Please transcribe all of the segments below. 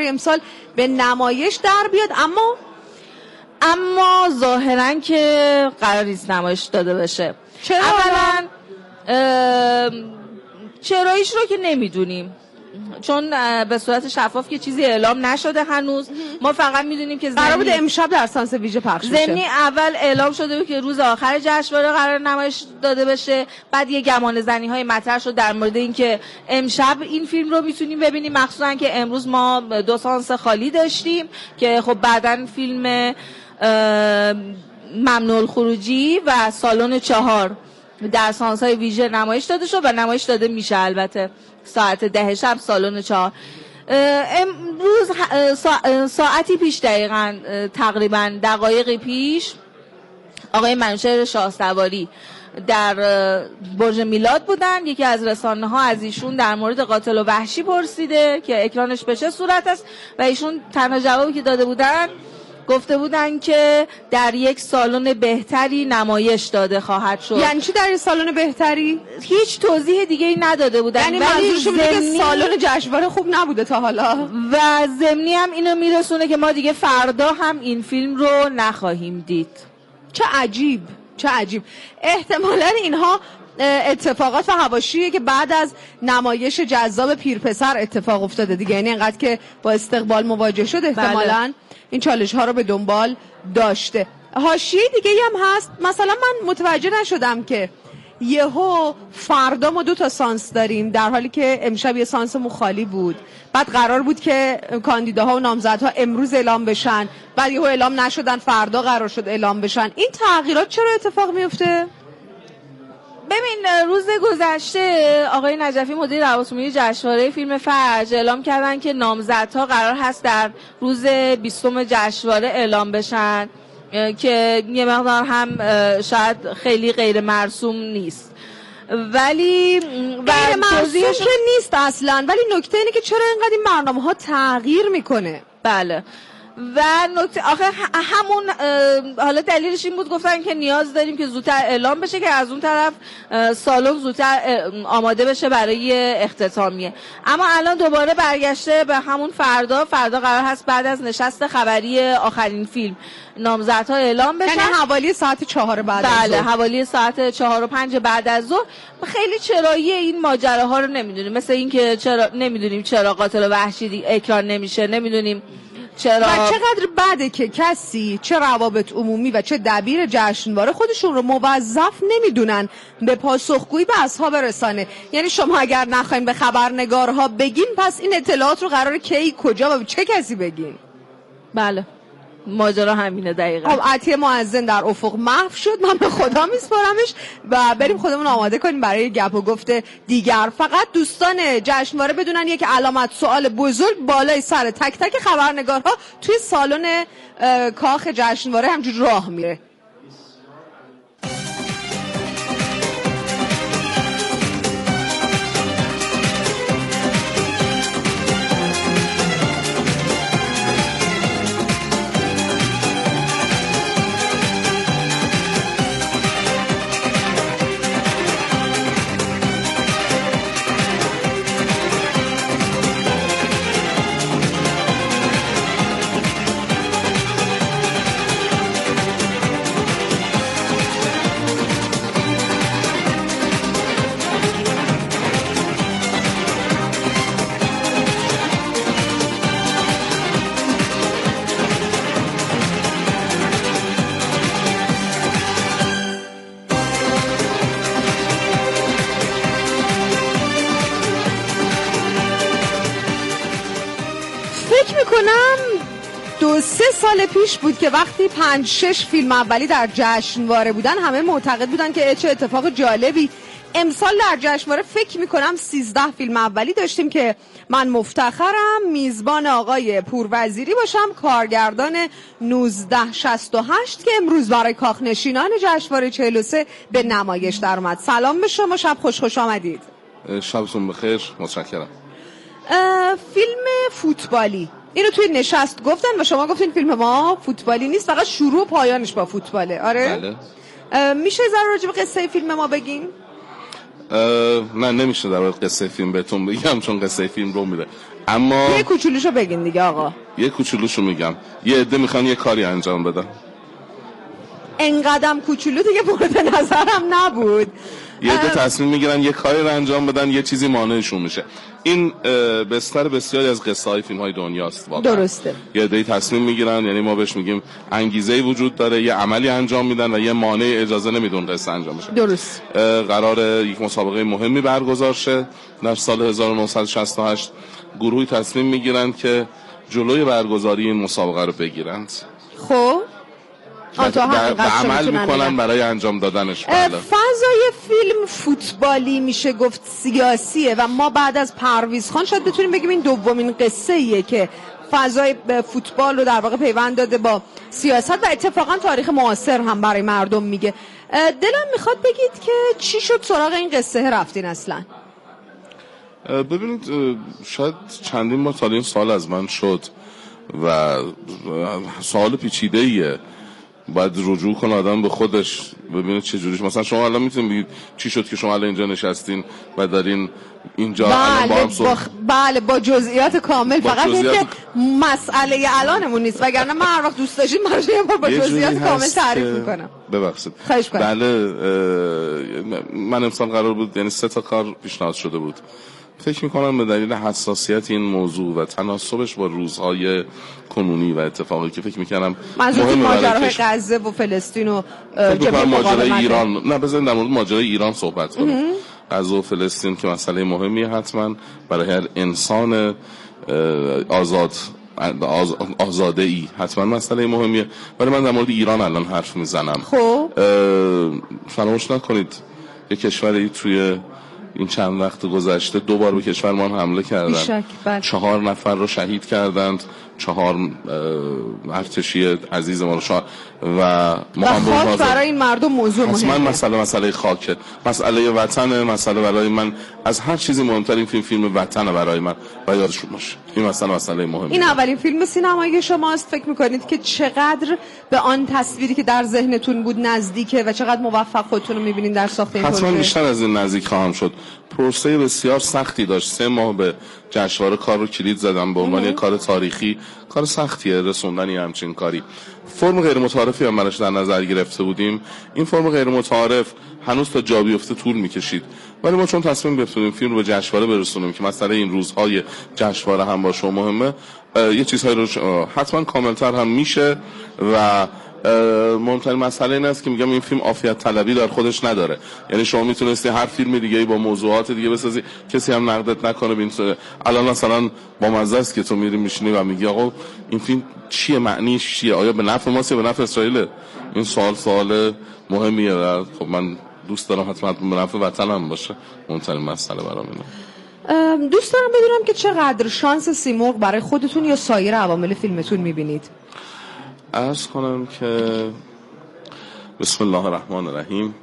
امسال به نمایش در بیاد، اما ظاهرا که قرار نیست نمایش داده بشه. چرا؟ اولا چراییش رو که نمیدونیم، چون به صورت شفاف که چیزی اعلام نشده هنوز. ما فقط میدونیم که قرار بود امشب در سانس ویژه پخش بشه. ضمنی اول اعلام شده بود که روز آخر جشنواره قرار نمایش داده بشه. بعد یه گمان زنی های مطرح شد در مورد اینکه امشب این فیلم رو میتونیم ببینیم، مخصوصا که امروز ما 2 سانس خالی داشتیم که خب بعدن فیلم ممنوع الخروجی و سالن 4 در سانس های ویژه نمایش داده شد و نمایش داده میشه البته ساعت 10 شب سالن 4. امروز ساعتی پیش دقیقاً تقریباً دقایقی پیش آقای منوچهر شاهسواری در برج میلاد بودن. یکی از رسانه‌ها از ایشون در مورد قاتل و وحشی پرسیده که اکرانش به چه صورت است و ایشون تنها جوابی که داده بودن گفته بودن که در یک سالن بهتری نمایش داده خواهد شد. یعنی چی در یک سالن بهتری؟ هیچ توضیح دیگه ای نداده بودن. یعنی منظورشون اینه که سالن جشنواره خوب نبوده تا حالا و ضمنی هم اینو میرسونه که ما دیگه فردا هم این فیلم رو نخواهیم دید. چه عجیب، چه عجیب. احتمالاً اینها اتفاقات و حواشیه که بعد از نمایش جذاب پیرپسر اتفاق افتاده دیگه، یعنی اینقدر که با استقبال مواجه شد احتمالاً این چالش ها رو به دنبال داشته. حاشیه دیگه هم هست، مثلا من متوجه نشدم که یهو فردا ما 2 سانس داریم در حالی که امشب یه سانسمون خالی بود. بعد قرار بود که کاندیداها و نامزدها امروز اعلام بشن، بعد یهو اعلام نشدن، فردا قرار شد اعلام بشن. این تغییرات چرا اتفاق میفته؟ ببین، روز گذشته آقای نجفی مدیر روابط عمومی جشنواره فیلم فجر اعلام کردن که نامزدها قرار هست در روز 20 جشنواره اعلام بشن که یه مقدار هم شاید خیلی غیر مرسوم نیست، ولی غیر مرسوم که نیست اصلا، ولی نکته اینه که چرا اینقدر این برنامه‌ها تغییر میکنه. بله، و نکته آخه همون حالا دلیلش این بود گفتن که نیاز داریم که زودتر اعلام بشه که از اون طرف سالن زودتر آماده بشه برای اختتامیه. اما الان دوباره برگشته به همون فردا قرار هست بعد از نشست خبری آخرین فیلم نامزدها اعلام بشن، یعنی حوالی ساعت 4 بعد از ظهر. بله، حوالی ساعت 4 و 5 بعد از ظهر. خیلی چرایی این ماجراها رو نمیدونیم، مثل این که چرا نمیدونیم چرا قاتل و وحشی اکران نمیشه، نمیدونیم چرا و چقدر بده که کسی چه روابط عمومی و چه دبیر جشنواره خودشون رو موظف نمیدونن به پاسخگویی به اصحاب رسانه. یعنی شما اگر نخواین به خبرنگارها بگین، پس این اطلاعات رو قراره کی، کجا و به چه کسی بگین؟ بله، ماجرا همینه دقیقاً. خب عطیه معزن در افق محو شد، من به خدا میسپارمش و بریم خودمون آماده کنیم برای گپ و گفت دیگر. فقط دوستان جشنواره بدونن یک علامت سوال بزرگ بالای سر تک تک خبرنگارها توی سالن کاخ جشنواره همجور راه میره. کنم 2-3 سال پیش بود که وقتی 5-6 فیلم اولی در جشنواره بودن همه معتقد بودن که چه اتفاق جالبی. امسال در جشنواره فکر میکنم 13 فیلم اولی داشتیم که من مفتخرم میزبان آقای پوروزیری باشم، کارگردان 1968 که امروز برای کاخنشینان جشنواره 43 به نمایش در اومد. سلام به شما، شب خوش آمدید. شبتون بخیر، متشکرم. فیلم فوتبالی اینو توی نشست گفتن و شما گفتین فیلم ما فوتبالی نیست، فقط شروع و پایانش با فوتباله. آره بله. میشه ذره راجع به قصه فیلم ما بگین؟ نه نمیشه در مورد قصه فیلم بهتون بگم چون قصه فیلم رو میره. اما یه کوچولوشو بگین دیگه آقا. یه کوچولوشو میگم. یه عده میخوان یه کاری انجام بدن. انقدم کوچولو دیگه مورد نظرم نبود. یه عده تصمیم میگیرن یه کاری رو انجام بدن، یه چیزی مانعشون میشه. این بستر بسیاری از قصه های فیلم های دنیاست واقعا. درسته. یه عده تصمیم میگیرن، یعنی ما بهش میگیم انگیزه‌ای وجود داره، یه عملی انجام میدن و یه مانع اجازه نمیدون قصه انجام بشه. درست. قرار یک مسابقه مهمی برگزار شه در سال 1968. گروهی تصمیم میگیرن که جلوی برگزاری این مسابقه رو بگیرند. خب عمل میکنن برای انجام دادنش. فضای فیلم فوتبالی میشه گفت سیاسیه و ما بعد از پرویز خان شاید بتونیم بگیم این دومین قصه ایه که فضای فوتبال رو در واقع پیوند داده با سیاست و اتفاقا تاریخ معاصر هم برای مردم میگه. دلم میخواد بگید که چی شد سراغ این قصه رفتین اصلا؟ ببینید شاید چندین بار تا این سوال از من شد و سوال پیچیده ایه، باید رجوع کنه آدم به خودش ببینه چه جوریش. مثلا شما الان میتونید بگید چی شد که شما الان اینجا نشستین و دارین اینجا الان با هم بله با جزئیات کامل، فقط اینکه مسئله الانمون نیست، وگرنه من هر وقت دوست داشتید من یه بار با جزئیات کامل تعریف میکنم. ببخشید. بله من امسال قرار بود، یعنی 3 تا کار پیشنهاد شده بود. فکر میکنم به دلیل حساسیت این موضوع و تناسبش با روزهای کنونی و اتفاقی که فکر میکنم مهمه ماجرای غزه و فلسطین و جبهه ماجرای ایران، نه بذارید در مورد ماجرای ایران صحبت کنیم. غزه و فلسطین که مسئله مهمیه حتما برای هر انسان آزاده ای، حتما مسئله مهمیه، ولی من در مورد ایران الان حرف میزنم. خب فراموش نکنید یک کشوری توی این چند وقت گذشته 2 بار به کشور ما حمله کردند. 4 نفر رو شهید کردند، 4 ارتشی عزیز ما رو و خاک برای این مردم موضوع مهمه. مسئله خاکه، مسئله وطنه، مسئله برای من از هر چیزی مهمتر این فیلم وطنه برای من و یادشون باشه. این مسئله مهمه. این اولین فیلم سینمایی شماست. فکر میکنید که چقدر به آن تصویری که در ذهنتون بود نزدیکه و چقدر موفق خودتون رو میبینید در ساخت این پروژه؟ حتما بیشتر از این نزدیک خواهم شد. پروسه بسیار سختی داشت. 3 ماه به جشنواره کار رو کلید زدم به عنوان یک کار تاریخی. کار سختیه رسوندن همچین کاری. فرم غیر متعارفی هم براش در نظر گرفته بودیم. این فرم غیر متعارف هنوز تا جا بیفته طول میکشید، ولی ما چون تصمیم گرفتیم فیلم رو به جشنواره برسونیم که مسئله این روزهای جشنواره هم باشه و مهمه، یه چیزهای رو حتما کاملتر هم میشه و مهمترین مسئله این است که میگم این فیلم عافیت طلبی در خودش نداره. یعنی شما میتونستی هر فیلم دیگه با موضوعات دیگه بسازی، کسی هم نقدت نکنه. ببین الان مثلا با مزه است که تو میری میشینی و میگی آقا این فیلم چیه، معنیش چیه، آیا به نفع ماست یا به نفع اسرائیل؟ این سوال مهمیه و خب من دوست دارم حتما به نفع وطنم باشه. مهمترین مسئله برام اینه. دوست دارم بدونم که چقدر شانس سیمرغ برای خودتون یا سایر عوامل فیلمتون میبینید؟ عرض کنم که بسم الله الرحمن الرحیم،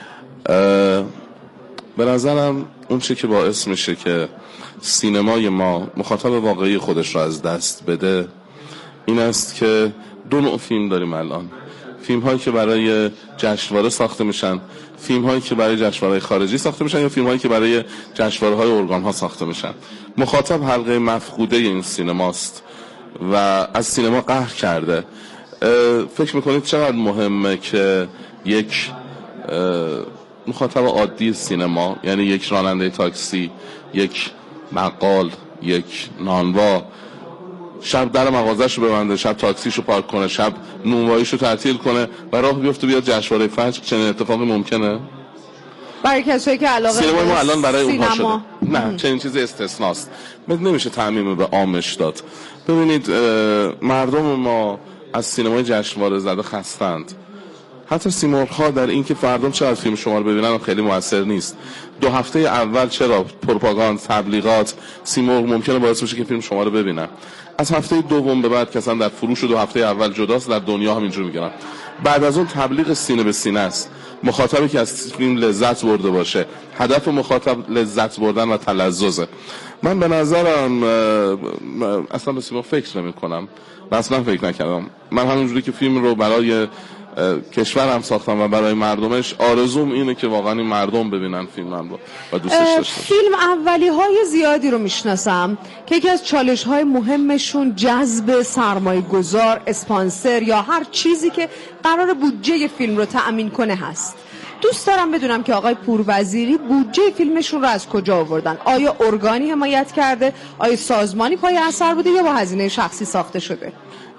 به نظرم اون چه که باعث میشه که سینمای ما مخاطب واقعی خودش رو از دست بده این است که 2 نوع فیلم داریم الان. فیلم هایی که برای جشنواره ساخته میشن، فیلم هایی که برای جشنواره خارجی ساخته میشن یا فیلم هایی که برای جشنواره های ارگان ها ساخته میشن. مخاطب حلقه مفقوده این سینماست و از سینما قهر کرده. فکر میکنید چقدر مهمه که یک مخاطب عادی سینما، یعنی یک راننده تاکسی، یک بقال، یک نانوا، شب در مغازه‌شو ببنده، شب تاکسیشو پارک کنه، شب نونواییشو تعطیل کنه و راه بیفته بیاد جشنواره فجر؟ چنین اتفاقی ممکنه؟ برای کسایی که علاقه سینما ما الان برای اونها شده. نه، چنین چیزی استثناست. نمیشه تعمیم به عامش داد. ببینید مردم ما از سینمای جشنواره زده خستند. حتی سیمرغ‌ها در این که فردم چقدر فیلم شما رو ببینن خیلی موثر نیست. 2 هفته اول چرا پروپاگاند، تبلیغات، سیمرغ ممکنه باعث بشه که فیلم شما رو ببینن. از هفته دوم به بعد که اصلا در فروش 2 هفته اول جداست، در دنیا هم اینجور میگن. بعد از اون تبلیغ سینه به سینه است. مخاطبی که از فیلم لذت برده باشه، هدف مخاطب لذت بردن و تلذذه من به نظرم اصلا به سیما فکر نمی کنم، اصلا فکر نکردم. من همونجوری که فیلم رو برای کشورم ساختم و برای مردمش، آرزوم اینه که واقعا این مردم ببینن فیلمم رو و دوستش داشتن. فیلم اولی های زیادی رو میشناسم که یکی از چالش های مهمشون جذب سرمایه گذار، اسپانسر یا هر چیزی که قرار بودجه فیلم رو تأمین کنه هست. دوست دارم بدونم که آقای پوروزیری بودجه فیلمشون رو از کجا آوردن؟ آیا ارگانی حمایت کرده؟ آیا سازمانی پای اثر بوده یا با هزینه شخصی ساخته شده؟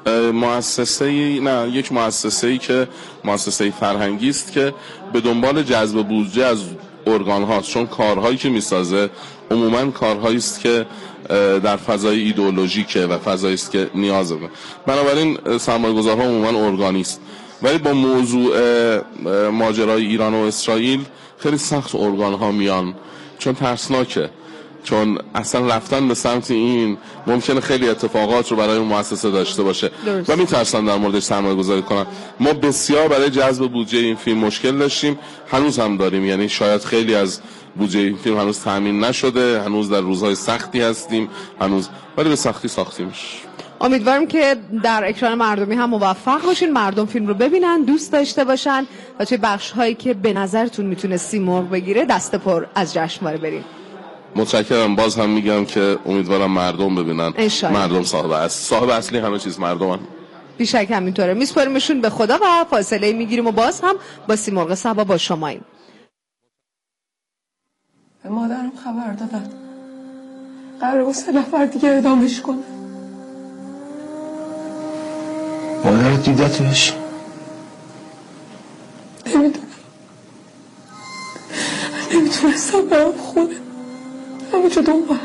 یک مؤسسه‌ای که مؤسسه فرهنگی است که به دنبال جذب بودجه از ارگان هاست، چون کارهایی که میسازه عموماً کارهایی است که در فضای ایدئولوژیکه و فضایی است که نیازه. بنابراین سرمایه‌گذارها عموماً ارگانی است. ولی با موضوع ماجرای ایران و اسرائیل خیلی سخت ارگان ها میان، چون ترسناکه، چون اصلا رفتن به سمت این ممکنه خیلی اتفاقات رو برای اون مؤسسه داشته باشه و میترسن در موردش سرمایه گذاری کنن. ما بسیار برای جذب بودجه این فیلم مشکل داشتیم، هنوز هم داریم، یعنی شاید خیلی از بودجه این فیلم هنوز تامین نشده، هنوز در روزهای سختی هستیم هنوز، ولی به سختی ساختیمش. امیدوارم که در اکران مردمی هم موفق باشین، مردم فیلم رو ببینن، دوست داشته باشن و توی بخش هایی که به نظرتون میتونه سیمرغ بگیره دست پر از جشنواره برین. متشکرم. باز هم میگم که امیدوارم مردم ببینن. مردم صاحب اصلی همه چیز مردمن. بیشک همینطوره. میسپاریمشون به خدا و فاصله میگیریم و باز هم با سیمرغ صبا با شماییم. به مادرم خبر دادن قراره با 3 نفر دیگه اعدامش کنه. مادرت دیدتش؟ نمیتونستم برم خونه، همینجا دنبالم.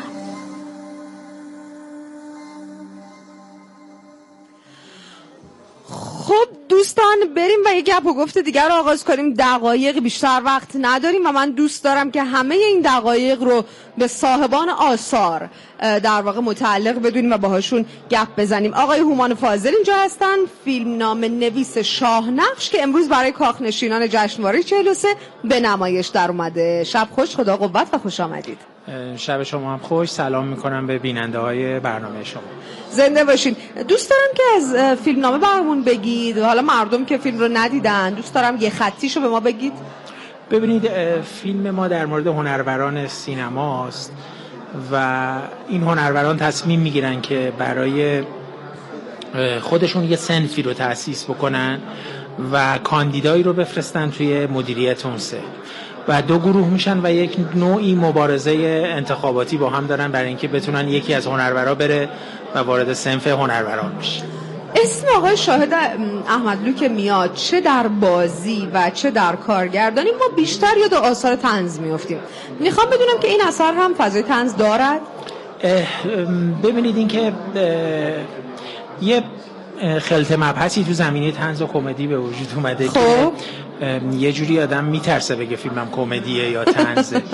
خب دوستان بریم و یه گپ و گفت دیگر رو آغاز کنیم. دقایق بیشتر وقت نداریم و من دوست دارم که همه این دقایق رو به صاحبان آثار در واقع متعلق بدونیم و باهاشون گپ بزنیم. آقای هومان فاضل اینجا هستن، فیلمنامه نویس شاهنقش که امروز برای کاخنشینان جشنواره 43 به نمایش در اومده. شب خوش، خدا قوت و خوش آمدید. شب شما هم خوش. سلام میکنم به بیننده های برنامه شما. زنده باشین. دوست دارم که از فیلمنامه برامون بگید، حالا مردم که فیلم رو ندیدن دوست دارم یه خطیشو به ما بگید. ببینید، فیلم ما در مورد هنروران سینماست و این هنروران تصمیم میگیرن که برای خودشون یه صنفی رو تأسیس بکنن و کاندیدایی رو بفرستن توی مدیریت اون صنف و 2 گروه میشن و یک نوعی مبارزه انتخاباتی با هم دارن برای اینکه بتونن یکی از هنرورا بره و وارد صنف هنروران بشه. اسم آقای شاهد احمدلو که میاد، چه در بازی و چه در کارگردانی، ما بیشتر یاد آثار طنز میافتیم. میخوام بدونم که این اثر هم فضای طنز دارد؟ ببینید این که یه خلط مبحثی تو زمینه طنز و کمدی به وجود اومده که یه جوری آدم میترسه بگه فیلمم کمدیه یا طنزه.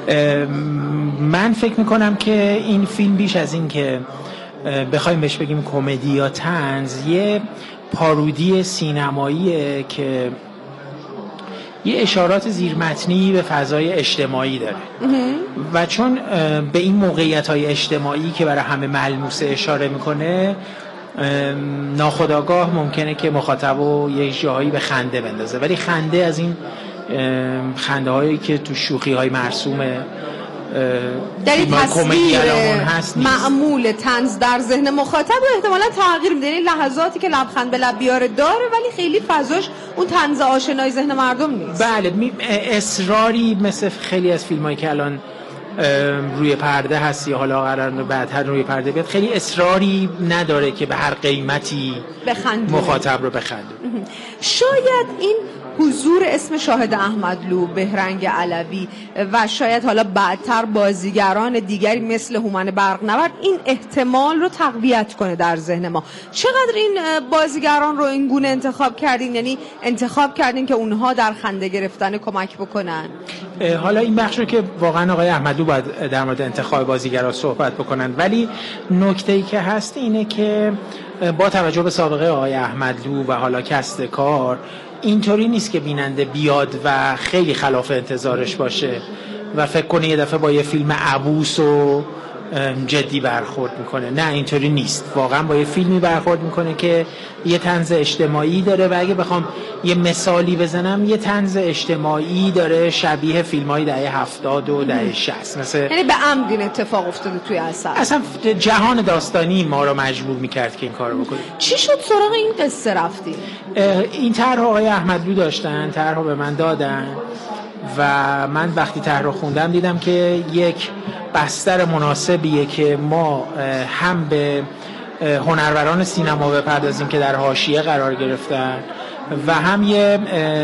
من فکر میکنم که این فیلم بیش از این که بخوایم بهش بگیم کمدی یا طنز، یه پارودی سینماییه که یه اشارات زیرمتنی به فضای اجتماعی داره و چون به این موقعیت‌های اجتماعی که برای همه ملموسه اشاره میکنه، ناخودآگاه ممکنه که مخاطبو یه جایی به خنده بندازه، ولی خنده از این خنده هایی که تو شوخی های مرسومه در این تصویر معمول طنز در ذهن مخاطب رو احتمالا تغییر میده. این لحظاتی که لبخند به لب بیاره داره ولی خیلی فضاش اون طنز آشنای ذهن مردم نیست. بله، اصراری مثل خیلی از فیلمایی که الان روی پرده هست یا حالا قرار بعدتر روی پرده بیاد، خیلی اصراری نداره که به هر قیمتی مخاطب رو بخنده. شاید این حضور اسم شاهد احمدلو، بهرنگ علوی و شاید حالا بعدتر بازیگران دیگری مثل هومن برقنورد این احتمال رو تقویت کنه در ذهن ما. چقدر این بازیگران رو این گونه انتخاب کردین؟ یعنی انتخاب کردین که اونها در خنده گرفتن کمک بکنن؟ حالا این بخش رو که واقعا آقای احمدلو باید در مورد انتخاب بازیگران صحبت بکنن، ولی نکته‌ای که هست اینه که با توجه به سابقه آقای احمدلو و حالا کست کار، اینطوری نیست که بیننده بیاد و خیلی خلاف انتظارش باشه و فکر کنه یه دفعه با یه فیلم عبوس و جدی برخورد میکنه. نه اینطوری نیست، واقعا با یه فیلمی برخورد میکنه که یه طنز اجتماعی داره و اگه بخوام یه مثالی بزنم یه طنز اجتماعی داره شبیه فیلم‌های دهه 70 و دهه 60 مثل، یعنی به عمد این اتفاق افتاده توی اصلا جهان داستانی ما رو مجبور میکرد که این کارو بکنیم. چی شد سراغ این قصه رفتی؟ این طرح آقای احمدلو داشتن، طرح به من دادن و من وقتی طرح رو خوندم دیدم که یک بستر مناسبیه که ما هم به هنروران سینما بپردازیم که در حاشیه قرار گرفتن و هم یه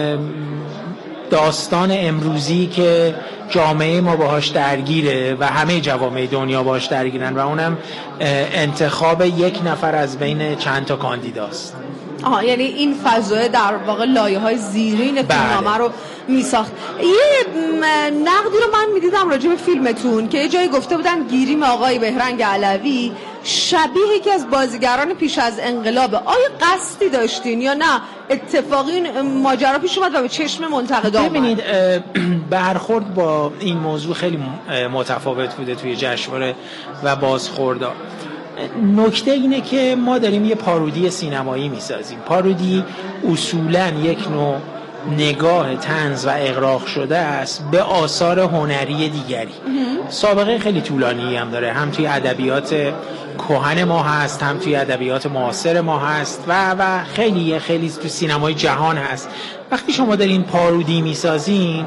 داستان امروزی که جامعه ما باهاش درگیره و همه جوامع دنیا باهاش درگیرن و اونم انتخاب یک نفر از بین چند تا کاندیداست. یعنی این فضای در واقع لایه‌های زیرین فیلمنامه رو میساخت. یه نقدی رو من میدیدم راجع به فیلمتون که یه جایی گفته بودن گیریم آقای بهرنگ علوی شبیه یکی از بازیگران پیش از انقلاب. آیا قصدی داشتین یا نه اتفاقی ماجرا پیش اومد و به چشم منتقدا اومد؟ ببینید برخورد با این موضوع خیلی متفاوت بوده توی جشنواره و بازخوردها. نکته اینه که ما داریم یه پارودی سینمایی میسازیم. پارودی اصولاً یک نوع نگاه طنز و اغراق شده است به آثار هنری دیگری. سابقه خیلی طولانی هم داره، هم توی ادبیات کهن ما هست، هم توی ادبیات معاصر ما هست و خیلی تو سینمای جهان هست. وقتی شما دارین پارودی میسازین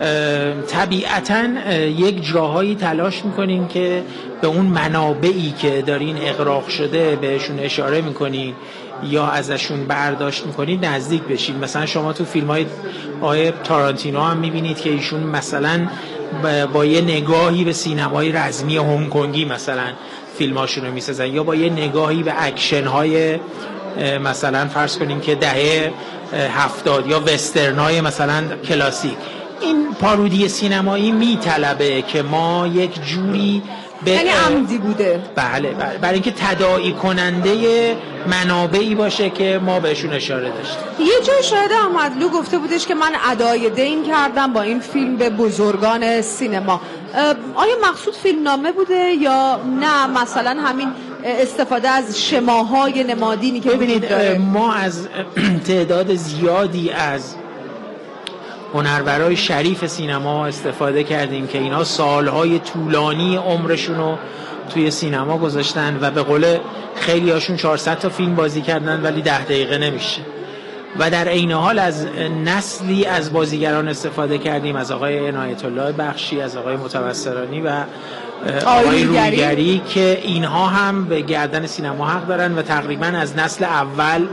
طبیعتاً یک جاهایی تلاش میکنین که به اون منابعی که دارین اغراق شده بهشون اشاره میکنین یا ازشون برداشت میکنید نزدیک بشین. مثلا شما تو فیلم‌های آقای تارانتینو هم میبینید که ایشون مثلا با یه نگاهی به سینمای رزمی هنگ کنگی مثلا فیلماشون رو میسازن یا با یه نگاهی به اکشن‌های مثلا فرض کنیم که دهه 70 یا وسترن‌های مثلا کلاسیک. این پارودی سینمایی میطلبه که ما یک جوری یعنی عمدی بوده. بله برای اینکه تداعی کننده منابعی باشه که ما بهشون اشاره داشتیم. یه جای شاید احمدلو گفته بودش که من ادای دین کردم با این فیلم به بزرگان سینما. آیا مقصود فیلمنامه بوده یا نه مثلا همین استفاده از شماهای نمادینی که ببینید ما از تعداد زیادی از هنرورای شریف سینما استفاده کردیم که اینا سالهای طولانی عمرشون رو توی سینما گذاشتن و به قول خیلی هاشون 400 تا فیلم بازی کردن ولی 10 دقیقه نمیشه. و در عین حال از نسلی از بازیگران استفاده کردیم، از آقای عنایت الله بخشی، از آقای متوسرانی و آقای رویگری که اینها هم به گردن سینما حق دارن و تقریبا از نسل اول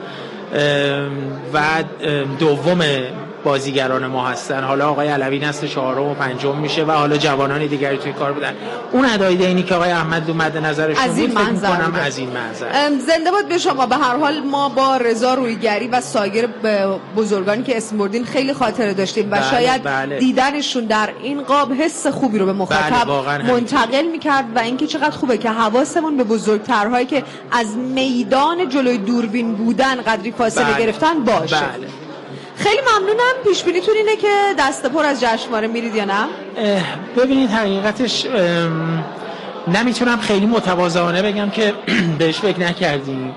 و دوم بازیگران ما هستن. حالا آقای علوی نسل 4 و 5 میشه و حالا جوانان دیگری توی کار بودن. اون ادای دینی که آقای احمد مد نظرشون بود فکر می‌کنم از این منظر. زنده باد به شما. به هر حال ما با رضا رویگری و سایر بزرگانی که اسم بردین خیلی خاطره داشتیم و شاید دیدنشون در این قاب حس خوبی رو به مخاطب منتقل می‌کرد و اینکه چقدر خوبه که حواسمون به بزرگترهایی که از میدان جلوی دوربین بودن قدری فاصله گرفتن باشه. خیلی ممنونم. پیش بینیتون اینه که دست پر از جشنواره میرید یا نه؟ ببینید حقیقتش نمیتونم خیلی متواضعانه بگم که بهش فکر نکردیم.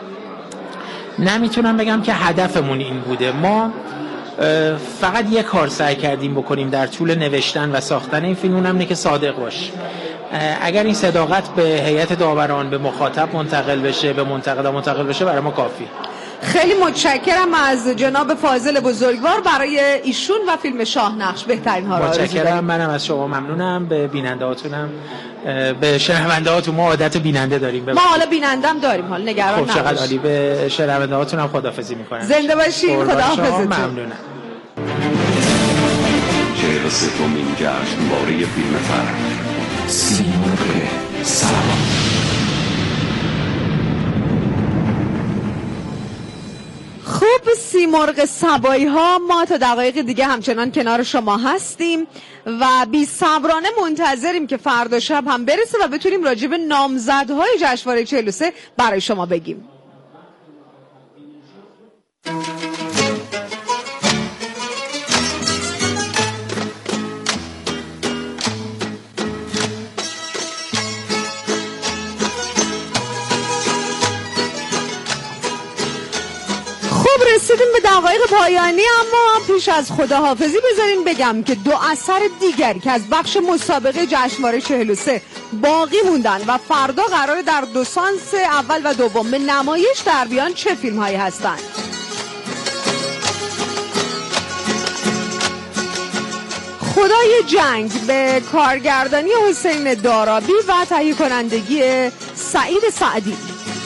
نمیتونم بگم که هدفمون این بوده. ما فقط یک کار سعی کردیم بکنیم در طول نوشتن و ساختن این فیلم، اونم اینه که صادق باشیم. اگر این صداقت به هیئت داوران، به مخاطب منتقل بشه، به منتقدا منتقل بشه، برای ما کافی. خیلی متشکرم از جناب فاضل بزرگوار برای ایشون و فیلم شاهنقش. بهترین ها را آرزو داریم. متشکرم. منم از شما ممنونم. به بیننده‌هاتونم، به شنونده‌هاتون ما عادت بیننده داریم. ما حالا بینندم داریم، حالا نگران نباش. خب چقدر عالی. به شنونده‌هاتونم خداحافظی می‌کنم. زنده باشین. خداحافظتون. ممنونم. 43مین جشنواره فیلم فرهنگ سیمرغ سبا. خوب سیمرغ سبایی ها، ما تا دقایق دیگه همچنان کنار شما هستیم و بی صبرانه منتظریم که فردا شب هم برسه و بتونیم راجع به نامزدهای جشنواره 43 برای شما بگیم. خب رسیدیم به دقایق پایانی، اما پیش از خداحافظی بذاریم بگم که 2 اثر دیگری که از بخش مسابقه جشنواره 43 باقی موندن و فردا قراره در 2 سانس اول و دوم به نمایش در بیان چه فیلم هایی هستند. خدای جنگ به کارگردانی حسین دارابی و تهیه کنندگی سعید سعدی.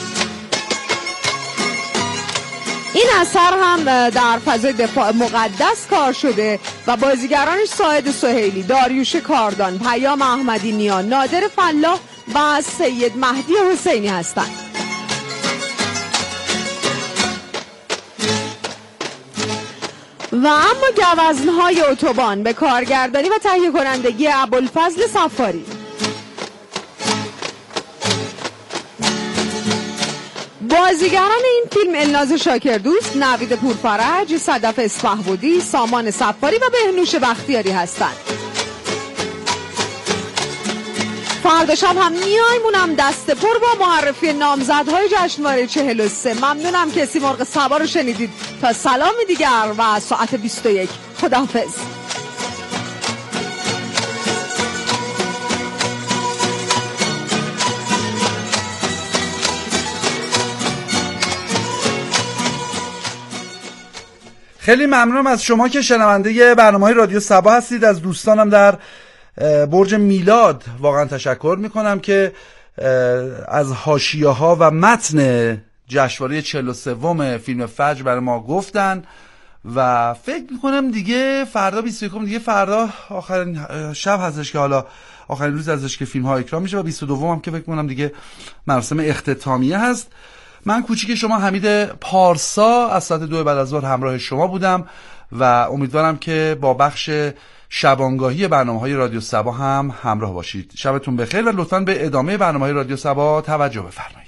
این اثر هم در فضای دفاع مقدس کار شده و بازیگرانش ساعد سهیلی، داریوش کاردان، پیام احمدی نیا، نادر فلاح و سید مهدی حسینی هستند. و اما گوزن‌های اتوبان به کارگردانی و تهیه کنندگی ابوالفضل صفاری. بازیگران این فیلم الناز شاکردوست، نوید پورفرج، صدف اسفهبودی، سامان صفاری و بهنوش بختیاری هستند. فردا شب هم میایمونم دست پر با معرفی نامزدهای جشنواره 43. ممنونم که سیمرغ صبا رو شنیدید. تا سلام دیگر و ساعت 21. خداحافظ. خیلی ممنونم از شما که شنونده برنامه‌های رادیو صبا هستید. از دوستانم در برج میلاد واقعا تشکر میکنم که از حاشیه‌ها و متن جشنواره 43 فیلم فجر برای ما گفتن و فکر میکنم دیگه فردا 21 دیگه فردا آخرین شب هستش که حالا آخرین روز هستش که فیلم ها اکرام میشه و 22 هم که فکر میکنم دیگه مراسم اختتامیه هست. من کوچیک شما حمید پارسا از ساعت 2 بعد از ظهر همراه شما بودم و امیدوارم که با بخش شبانگاهی برنامه‌های رادیو صبا هم همراه باشید. شبتون بخیر و لطفاً به ادامه برنامه‌های رادیو صبا توجه بفرمایید.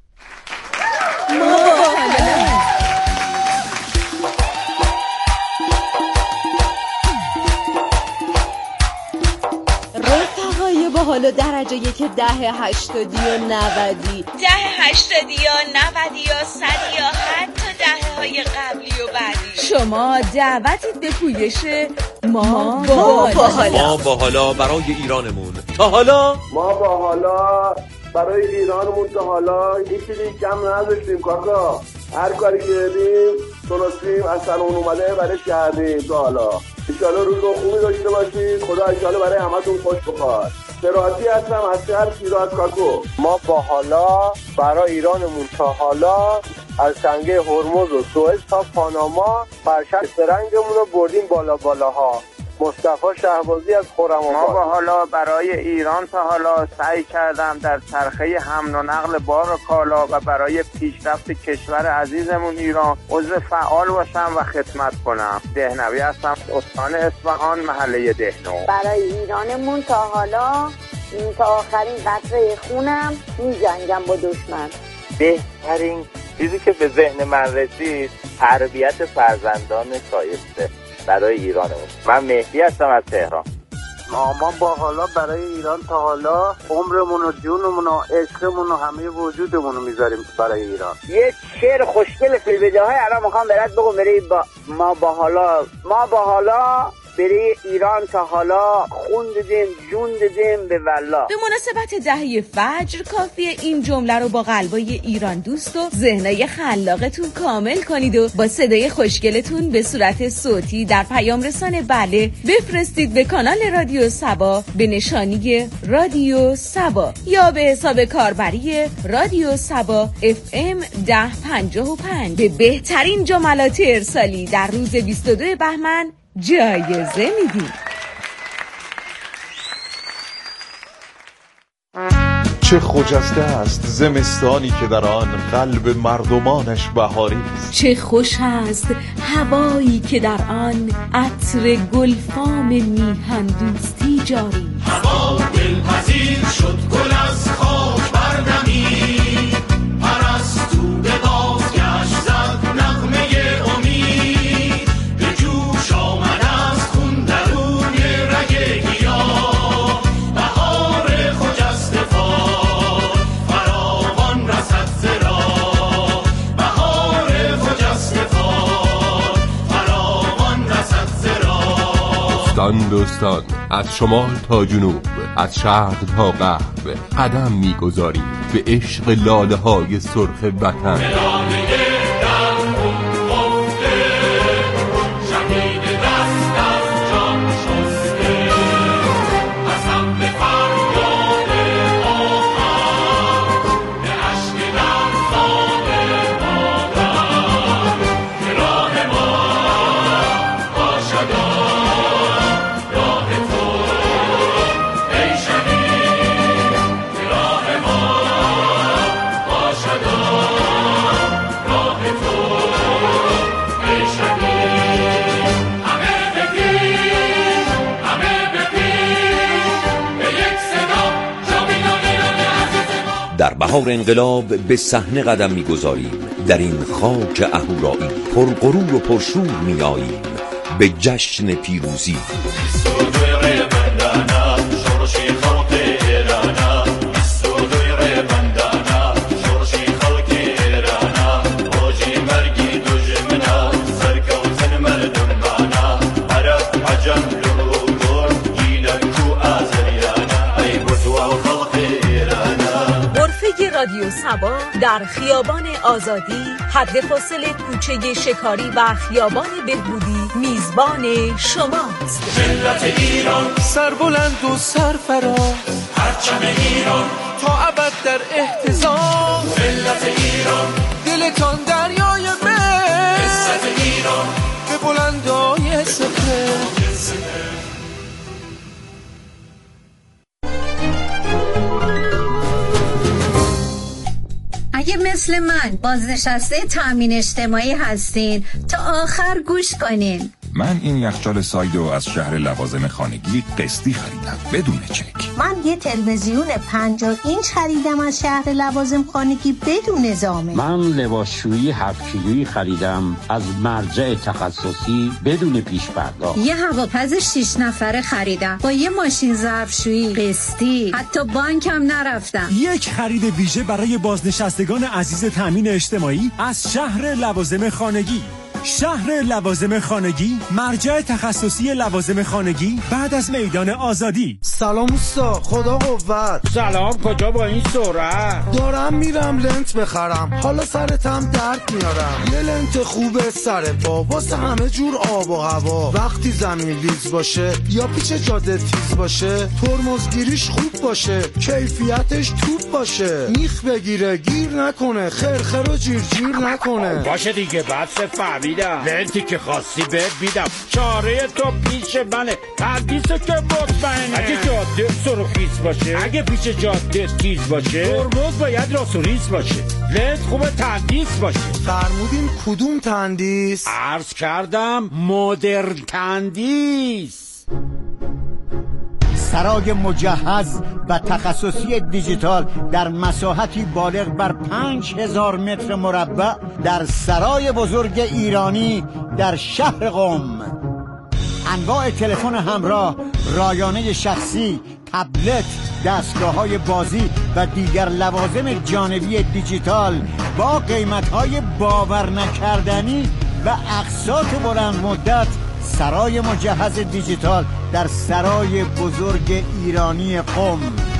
رفقای با حالا درجه 1 10 80 و 90 10 80 یا 90 یا 100 یا حتی دهه‌های قبلی و بعدی شما دعوتید به پویش ما با حالا برای ایرانمون تا حالا ما با حالا برای ایرانمون تا حالا هیچ چیزی کم نذاشتیم کاکا. هر کاری کردیم تونستیم از سرمون اومده برای کردیم تا حالا. انشالله روز خوبی داشته باشید. خدا انشالله برای همتون خوش بخواد. سراتی هستم از شهر شیراز کاکو. ما با حالا برای ایرانمون تا حالا از سنگه هرمز و سوئد تا پاناما فرشت سرنگمون رو بردیم بالا بالاها. مصطفی شهبازی از خرم‌آباد. ما با حالا برای ایران تا حالا سعی کردم در چرخه حمل و نقل بار و کالا و برای پیشرفت کشور عزیزمون ایران عضو فعال باشم و خدمت کنم. دهنوی هستم، استان اصفهان، محله دهنو. برای ایرانمون تا حالا تا آخرین قطره خونم می‌جنگم با دشمن. بهترین چیزی که به ذهن من رسید تربیت فرزندان شایسته برای ایرانمون. من مهدی هستم از تهران. ما با حالا برای ایران تا حالا عمرمون و جونمون و عشقمون و همه وجودمون رو میذاریم برای ایران. یه شعر خوشگل فیلم‌های الان میخوام برات بگم. ما با حالا برای ایران تا حالا خون دادیم جون دادیم به والله. به مناسبت دهه فجر کافیه این جمله رو با قلبای ایران دوست و ذهنای خلاقتون کامل کنید و با صدای خوشگلتون به صورت صوتی در پیام رسان بله بفرستید به کانال رادیو صبا به نشانی رادیو صبا یا به حساب کاربری رادیو صبا FM 1055 به بهترین جملات ارسالی در روز 22 بهمن جایزه میدیم. چه خجسته است زمستانی که در آن قلب مردمانش بهاری است. چه خوش است هوایی که در آن عطر گلفام میهن دوستی جاری. هوا دلپذیر شد گل از خاک بردمید، پرستو به بازگشت زد نغمه امید، به جوش آمد از خون درون رگ گیاه، بهار خجسته فار فراوان رسد ز راه، بهار خجسته فار دوستان از شمال تا جنوب، از شرق تا غرب قدم می‌گذاریم به عشق لاله های سرخ وطن. در بهار انقلاب به صحنه قدم می‌گذاریم، در این خاک اهورایی پرغرور و پرشور می‌آییم به جشن پیروزی. رادیو صبا در خیابان آزادی حد فاصله کوچه شکاری و خیابان بهبودی میزبان شماست. ملت ایران سربلند و سرفراز، پرچم ایران تا ابد در احتضان. ملت ایران دلتان دریای مهر، عزت ایران به بلندای سپهر. اگه مثل من بازنشسته تامین اجتماعی هستین تا آخر گوش کنین. من این یخچال سایدو از شهر لوازم خانگی قسطی خریدم بدون چک. من یه تلویزیون 50 اینچ خریدم از شهر لوازم خانگی بدون زامن. من لباسشویی 7 کیلویی خریدم از مرجع تخصصی بدون پیش پرداخت. یه هواپز 6 نفره خریدم با یه ماشین ظرفشویی قسطی، حتی بانکم نرفتم. یک خرید ویژه برای بازنشستگان عزیز تامین اجتماعی از شهر لوازم خانگی. شهر لوازم خانگی، مرجع تخصصی لوازم خانگی بعد از میدان آزادی. سلام اوستا، خدا قوت. سلام، کجا با این سرعت؟ دارم میرم لنت بخرم، حالا سرتم درد میارم. یه لنت خوبه سر پا واسه همه جور آب و هوا. وقتی زمین لیز باشه یا پیچ جاده تیز باشه، ترمزگیریش خوب باشه، کیفیتش توپ باشه، میخ بگیره گیر نکنه، خرخر و جیر نکنه. باشه دیگه، بس فهمیدم. لنتی که خواستی بهت میدم، چاره تو پیش منه، تندیسو که مطمئنه. اگه جاده سرخیز باشه، اگه پیش جاده تیز باشه، ترمز باید راسوریز باشه، لنت خوبه تندیس باشه. فرمودین کدوم تندیس؟ عرض کردم مدرن تندیس. سرای مجهز و تخصصی دیجیتال در مساحتی بالغ بر 5000 متر مربع در سرای بزرگ ایرانی در شهر قم. انواع تلفن همراه، رایانه شخصی، تبلت، دستگاه‌های بازی و دیگر لوازم جانبی دیجیتال با قیمت‌های باور نکردنی و اقساط بلند مدت. سرای مجهز دیجیتال در سرای بزرگ ایرانی قم.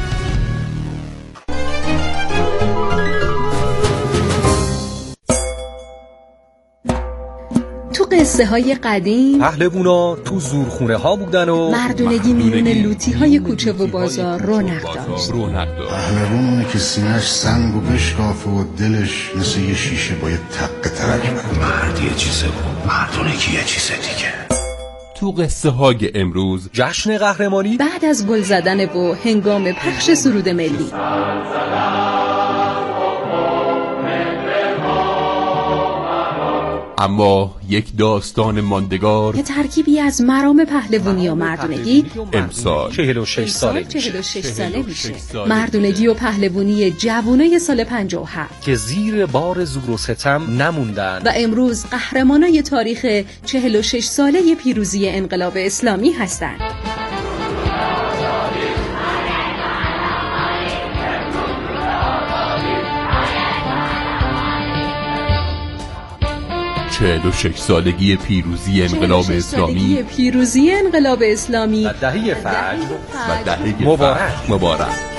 تو قصه های قدیم پهلوونا تو زورخونه ها بودن و مردونگی میون لوتی های کوچه و بازار رونق داشت. پهلوون اونه که سینه‌اش سنگ و بشکافه و دلش مثل یه شیشه با یه تق ترک بره. مرد یه چیزه و مردونگی یه چیز دیگه. تو قصه های امروز جشن قهرمانی بعد از گل زدن و هنگام پخش سرود ملی. اما یک داستان ماندگار که ترکیبی از مرام پهلوانی و مردونگی امسال 46 ساله میشه. مردونگی و پهلوانی جوانای سال 57 که زیر بار زور و ستم نموندن و امروز قهرمانای تاریخ 46 ساله پیروزی انقلاب اسلامی هستند. 46 سالگی پیروزی انقلاب اسلامی پیروزی انقلاب اسلامی و دهه فجر و دهه مبارک. مبارک.